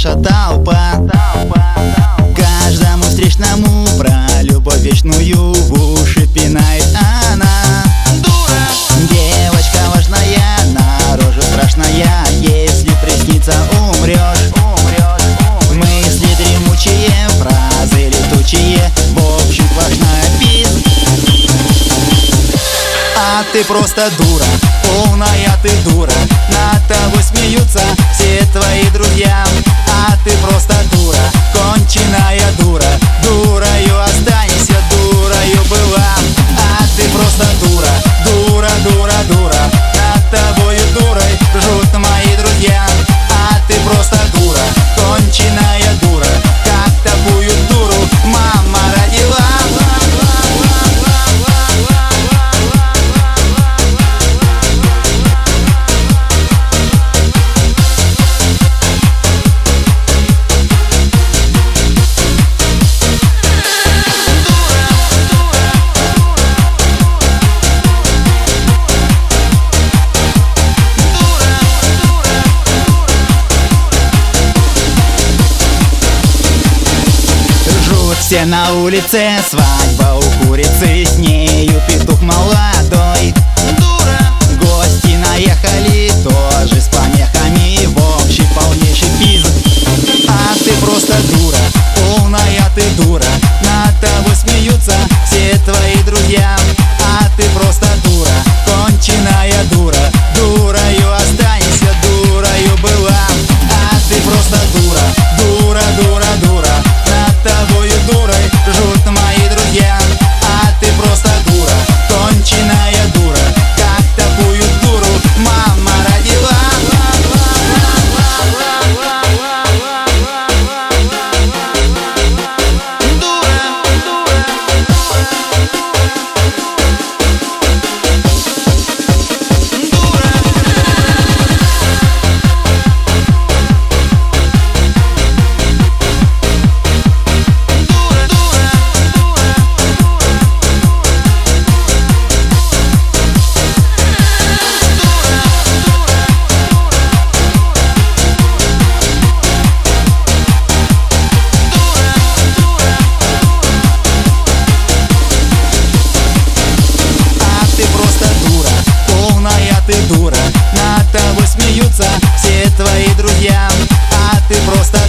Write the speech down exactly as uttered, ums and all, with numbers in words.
наша толпа. Каждому встречному про любовь вечную в уши пинает она. Дура! Девочка важная, наружу страшная, если приснится, умрешь. Мысли дремучие, фразы летучие, в общем сплошная пизд. А ты просто дура, полная ты дура, над тобой смеются все твои друзья. А ты просто дура, конченая дура, дурою останешься, дурою была. А ты просто дура, дура, дура, дура, над тобою дурой ржут мои друзья. А ты просто дура, конченая дура, как такую дуру мама родила. Все на улице, свадьба у курицы, с нею петух молодой. Дура! Гости наехали тоже с помехами, в общий полнейший пизд. А ты просто дура, полная ты дура, над тобой смеются все твои друзья. А ты просто дура, конченая дура, дурою останешься, дурою была. А ты просто дура, дура, дура, дура, над тобою дурой ржут мои друзья. А ты просто дура, конченая дура, как такую дуру мама родила. Ты дура, над тобой смеются все твои друзья. А ты просто